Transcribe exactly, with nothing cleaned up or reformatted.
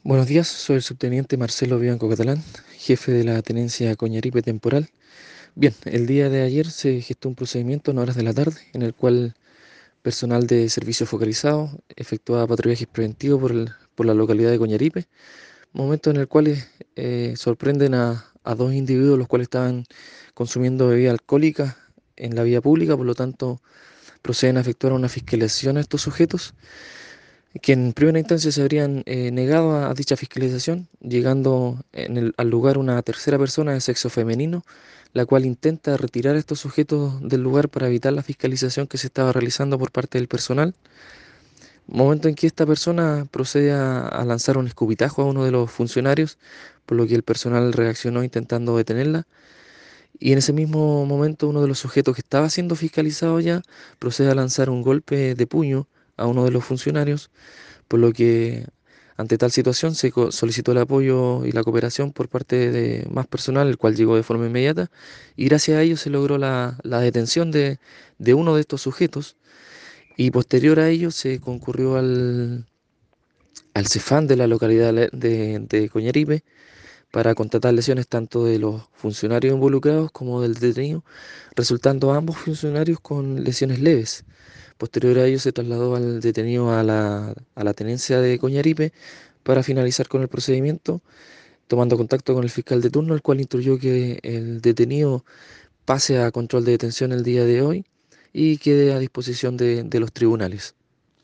Buenos días, soy el subteniente Marcelo Bianco Catalán, jefe de la tenencia Coñaripe Temporal. Bien, el día de ayer se gestó un procedimiento en horas de la tarde en el cual personal de servicio focalizado efectuaba patrullajes preventivos por, el- por la localidad de Coñaripe, momento en el cual eh, sorprenden a, a dos individuos los cuales estaban consumiendo bebida alcohólica en la vía pública. Por lo tanto proceden a efectuar una fiscalización a estos sujetos que en primera instancia se habrían eh, negado a, a dicha fiscalización, llegando en el- al lugar una tercera persona de sexo femenino, la cual intenta retirar a estos sujetos del lugar para evitar la fiscalización que se estaba realizando por parte del personal. Momento en que esta persona procede a, a lanzar un escupitajo a uno de los funcionarios, por lo que el personal reaccionó intentando detenerla. Y en ese mismo momento uno de los sujetos que estaba siendo fiscalizado ya procede a lanzar un golpe de puño a uno de los funcionarios, por lo que ante tal situación se co- solicitó el apoyo y la cooperación por parte de más personal, el cual llegó de forma inmediata, y gracias a ello se logró la, la detención de, de uno de estos sujetos, y posterior a ello se concurrió al, al Cefam de la localidad de, de de Coñaripe para constatar lesiones tanto de los funcionarios involucrados como del detenido, resultando ambos funcionarios con lesiones leves. Posterior a ello se trasladó al detenido a la, a la tenencia de Coñaripe para finalizar con el procedimiento, tomando contacto con el fiscal de turno, el cual instruyó que el detenido pase a control de detención el día de hoy y quede a disposición de, de los tribunales.